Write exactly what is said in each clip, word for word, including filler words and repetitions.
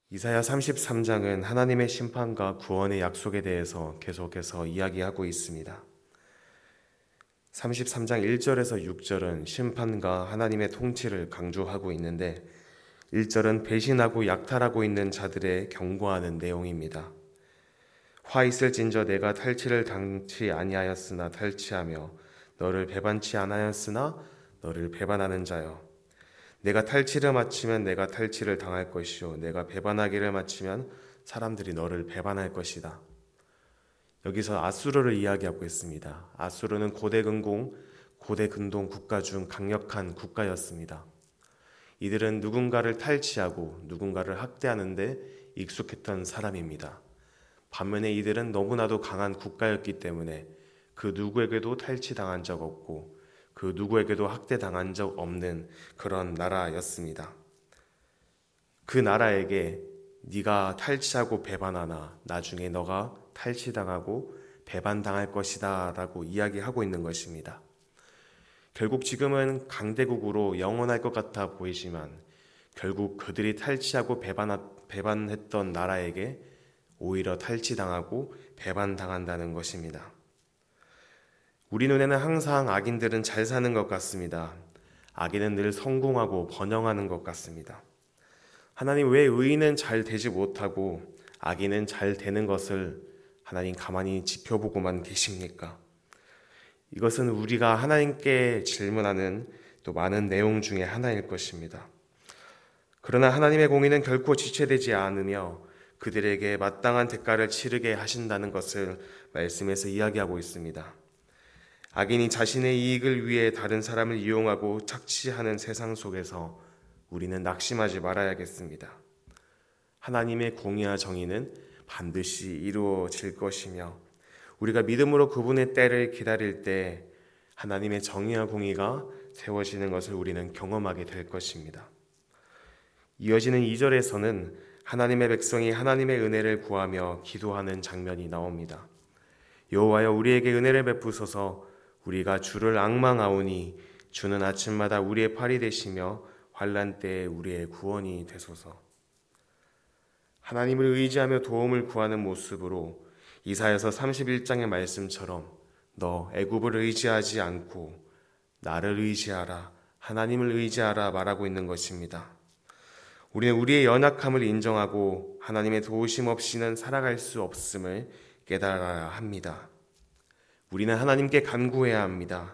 이사야 삼십삼 장은 하나님의 심판과 구원의 약속에 대해서 계속해서 이야기하고 있습니다. 삼십삼 장 일 절에서 육 절은 심판과 하나님의 통치를 강조하고 있는데, 일 절은 배신하고 약탈하고 있는 자들의 경고하는 내용입니다. 화 있을진저 내가 탈취를 당치 아니하였으나 탈취하며 너를 배반치 아니하였으나 너를 배반하는 자여, 내가 탈취를 마치면 내가 탈취를 당할 것이요 내가 배반하기를 마치면 사람들이 너를 배반할 것이다. 여기서 아수르를 이야기하고 있습니다. 아수르는 고대 근공, 고대 근동 국가 중 강력한 국가였습니다. 이들은 누군가를 탈취하고 누군가를 학대하는데 익숙했던 사람입니다. 반면에 이들은 너무나도 강한 국가였기 때문에 그 누구에게도 탈취당한 적 없고 그 누구에게도 학대당한 적 없는 그런 나라였습니다. 그 나라에게 네가 탈취하고 배반하나 나중에 너가 탈취당하고 배반당할 것이다 라고 이야기하고 있는 것입니다. 결국 지금은 강대국으로 영원할 것 같아 보이지만 결국 그들이 탈취하고 배반하, 배반했던 나라에게 오히려 탈취당하고 배반당한다는 것입니다. 우리 눈에는 항상 악인들은 잘 사는 것 같습니다. 악인은 늘 성공하고 번영하는 것 같습니다. 하나님, 왜 의인은 잘 되지 못하고 악인은 잘 되는 것을 하나님 가만히 지켜보고만 계십니까? 이것은 우리가 하나님께 질문하는 또 많은 내용 중에 하나일 것입니다. 그러나 하나님의 공의는 결코 지체되지 않으며 그들에게 마땅한 대가를 치르게 하신다는 것을 말씀에서 이야기하고 있습니다. 악인이 자신의 이익을 위해 다른 사람을 이용하고 착취하는 세상 속에서 우리는 낙심하지 말아야겠습니다. 하나님의 공의와 정의는 반드시 이루어질 것이며 우리가 믿음으로 그분의 때를 기다릴 때 하나님의 정의와 공의가 세워지는 것을 우리는 경험하게 될 것입니다. 이어지는 이 절에서는 하나님의 백성이 하나님의 은혜를 구하며 기도하는 장면이 나옵니다. 여호와여, 우리에게 은혜를 베푸소서. 우리가 주를 앙망하오니 주는 아침마다 우리의 팔이 되시며 환난 때에 우리의 구원이 되소서. 하나님을 의지하며 도움을 구하는 모습으로 이사야서 삼십일 장의 말씀처럼 너 애굽을 의지하지 않고 나를 의지하라, 하나님을 의지하라 말하고 있는 것입니다. 우리는 우리의 연약함을 인정하고 하나님의 도우심 없이는 살아갈 수 없음을 깨달아야 합니다. 우리는 하나님께 간구해야 합니다.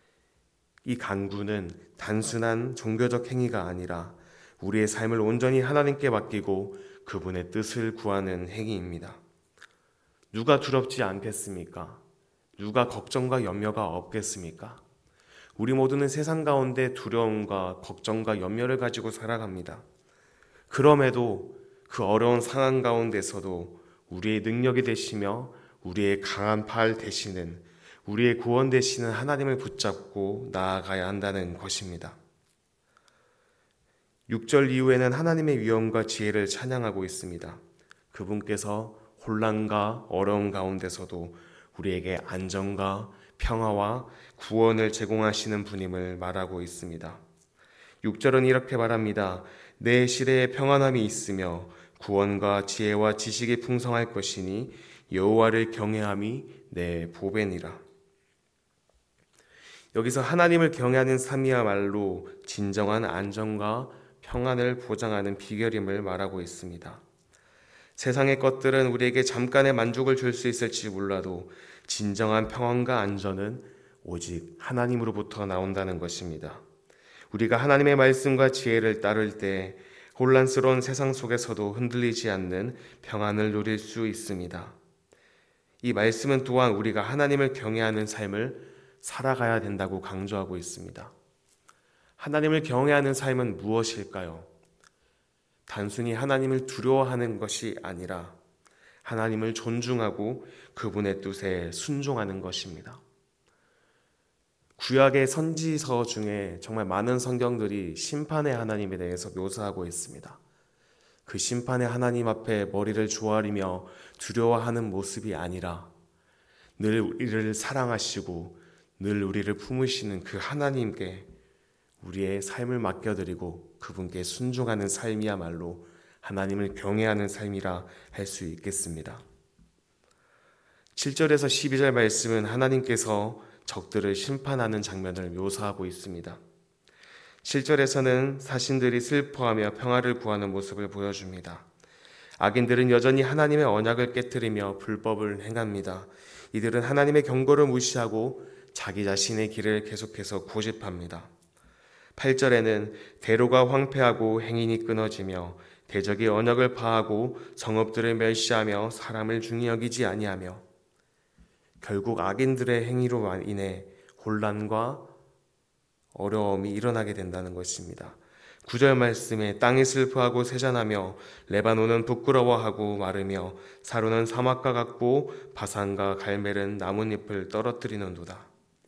이 간구는 단순한 종교적 행위가 아니라 우리의 삶을 온전히 하나님께 맡기고 그분의 뜻을 구하는 행위입니다. 누가 두렵지 않겠습니까? 누가 걱정과 염려가 없겠습니까? 우리 모두는 세상 가운데 두려움과 걱정과 염려를 가지고 살아갑니다. 그럼에도 그 어려운 상황 가운데서도 우리의 능력이 되시며 우리의 강한 팔 되시는, 우리의 구원 되시는 하나님을 붙잡고 나아가야 한다는 것입니다. 육 절 이후에는 하나님의 위엄과 지혜를 찬양하고 있습니다. 그분께서 혼란과 어려움 가운데서도 우리에게 안정과 평화와 구원을 제공하시는 분임을 말하고 있습니다. 육 절은 이렇게 말합니다. 내 시대에 평안함이 있으며 구원과 지혜와 지식이 풍성할 것이니 여호와를 경외함이 내 보배니라. 여기서 하나님을 경외하는 삶이야말로 진정한 안정과 평안을 보장하는 비결임을 말하고 있습니다. 세상의 것들은 우리에게 잠깐의 만족을 줄 수 있을지 몰라도 진정한 평안과 안전은 오직 하나님으로부터 나온다는 것입니다. 우리가 하나님의 말씀과 지혜를 따를 때 혼란스러운 세상 속에서도 흔들리지 않는 평안을 누릴 수 있습니다. 이 말씀은 또한 우리가 하나님을 경외하는 삶을 살아가야 된다고 강조하고 있습니다. 하나님을 경외하는 삶은 무엇일까요? 단순히 하나님을 두려워하는 것이 아니라 하나님을 존중하고 그분의 뜻에 순종하는 것입니다. 구약의 선지서 중에 정말 많은 성경들이 심판의 하나님에 대해서 묘사하고 있습니다. 그 심판의 하나님 앞에 머리를 조아리며 두려워하는 모습이 아니라 늘 우리를 사랑하시고 늘 우리를 품으시는 그 하나님께 우리의 삶을 맡겨드리고 그분께 순종하는 삶이야말로 하나님을 경외하는 삶이라 할 수 있겠습니다. 칠 절에서 십이 절 말씀은 하나님께서 적들을 심판하는 장면을 묘사하고 있습니다. 칠 절에서는 사신들이 슬퍼하며 평화를 구하는 모습을 보여줍니다. 악인들은 여전히 하나님의 언약을 깨뜨리며 불법을 행합니다. 이들은 하나님의 경고를 무시하고 자기 자신의 길을 계속해서 고집합니다. 팔 절에는 대로가 황폐하고 행인이 끊어지며 대적이 언약을 파하고 성읍들을 멸시하며 사람을 중히 여기지 아니하며, 결국 악인들의 행위로 인해 혼란과 어려움이 일어나게 된다는 것입니다. 구 절 말씀에 땅이 슬퍼하고 세잔하며 레바논은 부끄러워하고 마르며 사로는 사막과 같고 바산과 갈멜은 나뭇잎을 떨어뜨리는도다.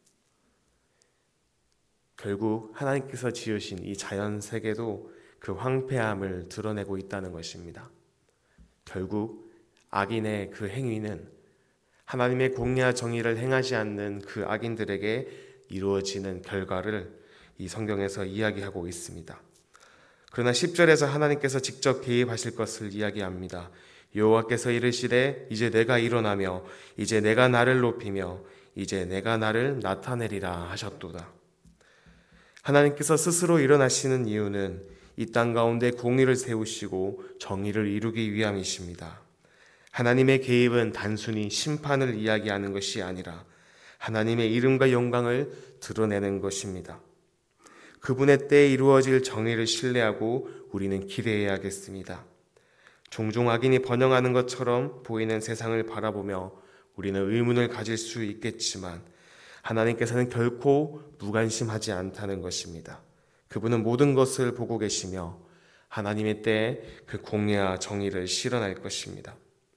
결국 하나님께서 지으신 이 자연 세계도 그 황폐함을 드러내고 있다는 것입니다. 결국 악인의 그 행위는 하나님의 공의와 정의를 행하지 않는 그 악인들에게 이루어지는 결과를 이 성경에서 이야기하고 있습니다. 그러나 십 절에서 하나님께서 직접 개입하실 것을 이야기합니다. 여호와께서 이르시되 이제 내가 일어나며 이제 내가 나를 높이며 이제 내가 나를 나타내리라 하셨도다. 하나님께서 스스로 일어나시는 이유는 이 땅 가운데 공의를 세우시고 정의를 이루기 위함이십니다. 하나님의 개입은 단순히 심판을 이야기하는 것이 아니라 하나님의 이름과 영광을 드러내는 것입니다. 그분의 때에 이루어질 정의를 신뢰하고 우리는 기대해야겠습니다. 종종 악인이 번영하는 것처럼 보이는 세상을 바라보며 우리는 의문을 가질 수 있겠지만 하나님께서는 결코 무관심하지 않다는 것입니다. 그분은 모든 것을 보고 계시며 하나님의 때에 그 공의와 정의를 실현할 것입니다.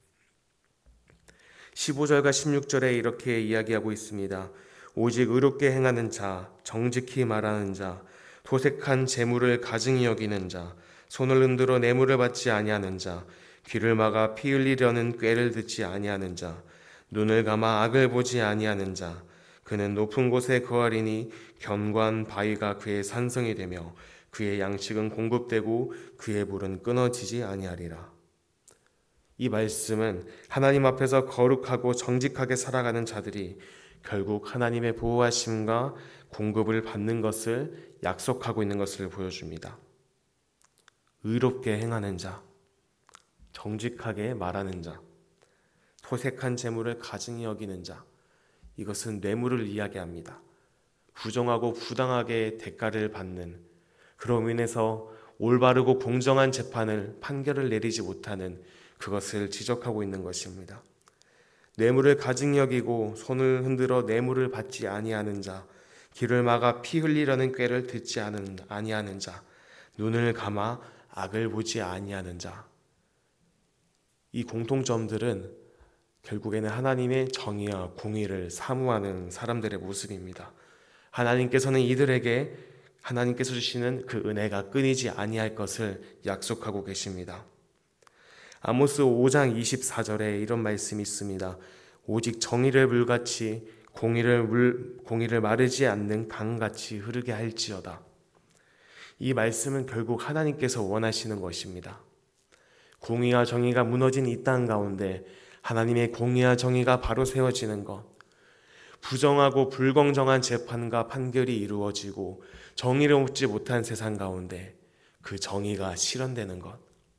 십오 절과 십육 절에 이렇게 이야기하고 있습니다. 오직 의롭게 행하는 자, 정직히 말하는 자, 도색한 재물을 가증히 여기는 자, 손을 흔들어 뇌물을 받지 아니하는 자, 귀를 막아 피 흘리려는 꾀를 듣지 아니하는 자, 눈을 감아 악을 보지 아니하는 자, 그는 높은 곳에 거하리니 견고한 바위가 그의 산성이 되며 그의 양식은 공급되고 그의 물은 끊어지지 아니하리라. 이 말씀은 하나님 앞에서 거룩하고 정직하게 살아가는 자들이 결국 하나님의 보호하심과 공급을 받는 것을 약속하고 있는 것을 보여줍니다. 의롭게 행하는 자, 정직하게 말하는 자, 토색한 재물을 가증히 여기는 자, 이것은 뇌물을 이야기합니다. 부정하고 부당하게 대가를 받는, 그로 인해서 올바르고 공정한 재판을 판결을 내리지 못하는 그것을 지적하고 있는 것입니다. 뇌물을 가증히 여기고 손을 흔들어 뇌물을 받지 아니하는 자, 귀를 막아 피 흘리려는 꾀를 듣지 아니하는 자, 눈을 감아 악을 보지 아니하는 자. 이 공통점들은 결국에는 하나님의 정의와 공의를 사무하는 사람들의 모습입니다. 하나님께서는 이들에게 하나님께서 주시는 그 은혜가 끊이지 아니할 것을 약속하고 계십니다. 아모스 오 장 이십사 절에 이런 말씀이 있습니다. 오직 정의를 물같이 공의를 물, 공의를 마르지 않는 강같이 흐르게 할지어다. 이 말씀은 결국 하나님께서 원하시는 것입니다. 공의와 정의가 무너진 이 땅 가운데 하나님의 공의와 정의가 바로 세워지는 것, 부정하고 불공정한 재판과 판결이 이루어지고 정의를 얻지 못한 세상 가운데 그 정의가 실현되는 것,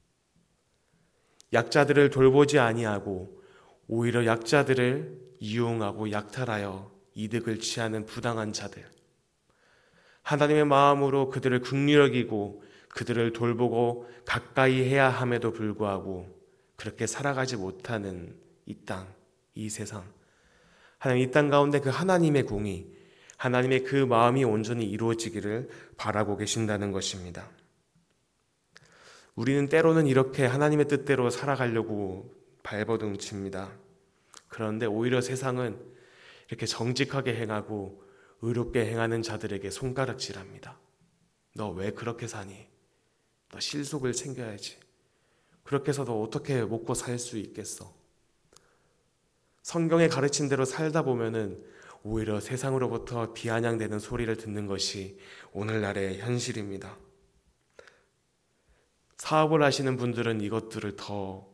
약자들을 돌보지 아니하고 오히려 약자들을 이용하고 약탈하여 이득을 취하는 부당한 자들, 하나님의 마음으로 그들을 긍휼히 여기고 그들을 돌보고 가까이 해야 함에도 불구하고 그렇게 살아가지 못하는 이 땅, 이 세상, 하나님 이 땅 가운데 그 하나님의 공의, 하나님의 그 마음이 온전히 이루어지기를 바라고 계신다는 것입니다. 우리는 때로는 이렇게 하나님의 뜻대로 살아가려고 발버둥칩니다. 그런데 오히려 세상은 이렇게 정직하게 행하고 의롭게 행하는 자들에게 손가락질합니다. 너 왜 그렇게 사니? 너 실속을 챙겨야지. 그렇게 해서 너 어떻게 먹고 살 수 있겠어? 성경의 가르친 대로 살다 보면은 오히려 세상으로부터 비아냥대는 소리를 듣는 것이 오늘날의 현실입니다. 사업을 하시는 분들은 이것들을 더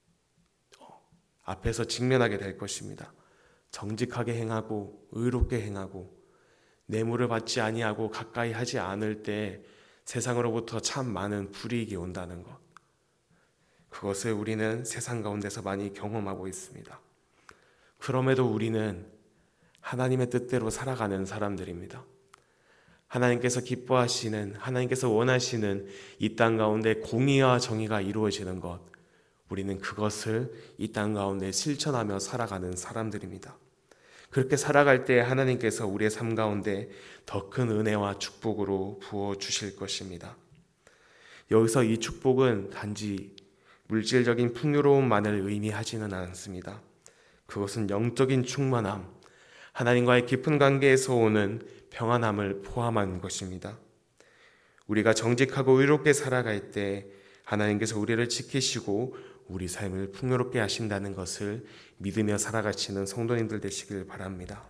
앞에서 직면하게 될 것입니다. 정직하게 행하고 의롭게 행하고 뇌물을 받지 아니하고 가까이 하지 않을 때 세상으로부터 참 많은 불이익이 온다는 것, 그것을 우리는 세상 가운데서 많이 경험하고 있습니다. 그럼에도 우리는 하나님의 뜻대로 살아가는 사람들입니다. 하나님께서 기뻐하시는, 하나님께서 원하시는 이 땅 가운데 공의와 정의가 이루어지는 것, 우리는 그것을 이 땅 가운데 실천하며 살아가는 사람들입니다. 그렇게 살아갈 때 하나님께서 우리의 삶 가운데 더 큰 은혜와 축복으로 부어주실 것입니다. 여기서 이 축복은 단지 물질적인 풍요로움만을 의미하지는 않습니다. 그것은 영적인 충만함, 하나님과의 깊은 관계에서 오는 평안함을 포함한 것입니다. 우리가 정직하고 의롭게 살아갈 때 하나님께서 우리를 지키시고 우리 삶을 풍요롭게 하신다는 것을 믿으며 살아가시는 성도님들 되시길 바랍니다.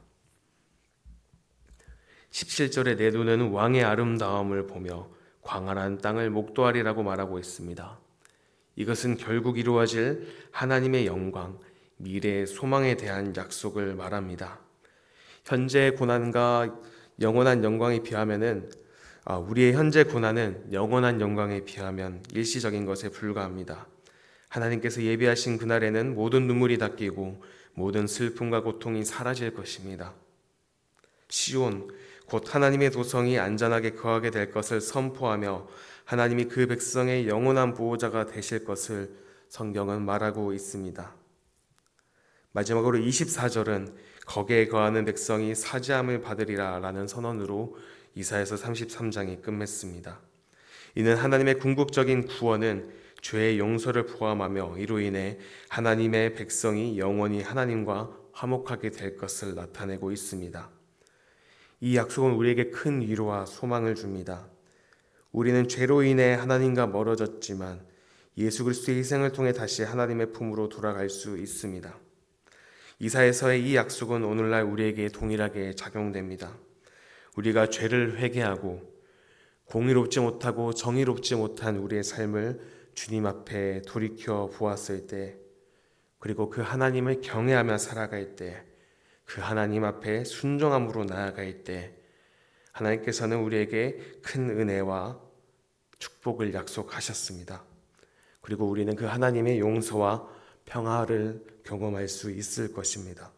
십칠 절에 내 눈은 왕의 아름다움을 보며 광활한 땅을 목도하리라고 말하고 있습니다. 이것은 결국 이루어질 하나님의 영광, 미래의 소망에 대한 약속을 말합니다. 현재의 고난과 영원한 영광에 비하면은 아, 우리의 현재 고난은 영원한 영광에 비하면 일시적인 것에 불과합니다. 하나님께서 예비하신 그날에는 모든 눈물이 닦이고 모든 슬픔과 고통이 사라질 것입니다. 시온, 곧 하나님의 도성이 안전하게 거하게 될 것을 선포하며 하나님이 그 백성의 영원한 보호자가 되실 것을 성경은 말하고 있습니다. 마지막으로 이십사 절은 거기에 거하는 백성이 사지함을 받으리라 라는 선언으로 이사야서 삼십삼 장이 끝맺습니다. 이는 하나님의 궁극적인 구원은 죄의 용서를 포함하며 이로 인해 하나님의 백성이 영원히 하나님과 화목하게 될 것을 나타내고 있습니다. 이 약속은 우리에게 큰 위로와 소망을 줍니다. 우리는 죄로 인해 하나님과 멀어졌지만 예수 그리스도의 희생을 통해 다시 하나님의 품으로 돌아갈 수 있습니다. 이사야서의 이 약속은 오늘날 우리에게 동일하게 작용됩니다. 우리가 죄를 회개하고 공의롭지 못하고 정의롭지 못한 우리의 삶을 주님 앞에 돌이켜 보았을 때, 그리고 그 하나님을 경외하며 살아갈 때, 그 하나님 앞에 순종함으로 나아갈 때 하나님께서는 우리에게 큰 은혜와 축복을 약속하셨습니다. 그리고 우리는 그 하나님의 용서와 평화를 경험할 수 있을 것입니다.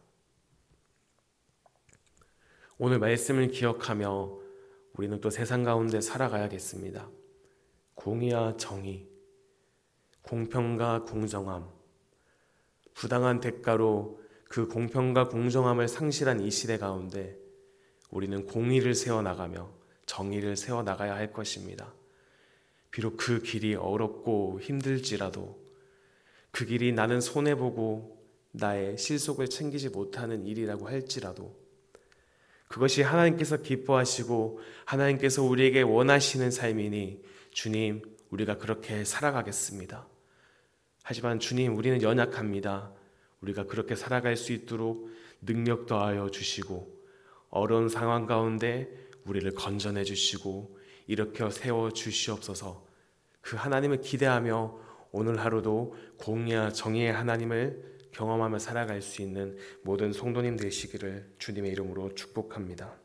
오늘 말씀을 기억하며 우리는 또 세상 가운데 살아가야겠습니다. 공의와 정의, 공평과 공정함, 부당한 대가로 그 공평과 공정함을 상실한 이 시대 가운데 우리는 공의를 세워나가며 정의를 세워나가야 할 것입니다. 비록 그 길이 어렵고 힘들지라도, 그 길이 나는 손해보고 나의 실속을 챙기지 못하는 일이라고 할지라도, 그것이 하나님께서 기뻐하시고 하나님께서 우리에게 원하시는 삶이니 주님, 우리가 그렇게 살아가겠습니다. 하지만 주님, 우리는 연약합니다. 우리가 그렇게 살아갈 수 있도록 능력 더하여 주시고 어려운 상황 가운데 우리를 건져내 주시고 일으켜 세워 주시옵소서. 그 하나님을 기대하며 오늘 하루도 공의와 정의의 하나님을 경험하며 살아갈 수 있는 모든 성도님 되시기를 주님의 이름으로 축복합니다.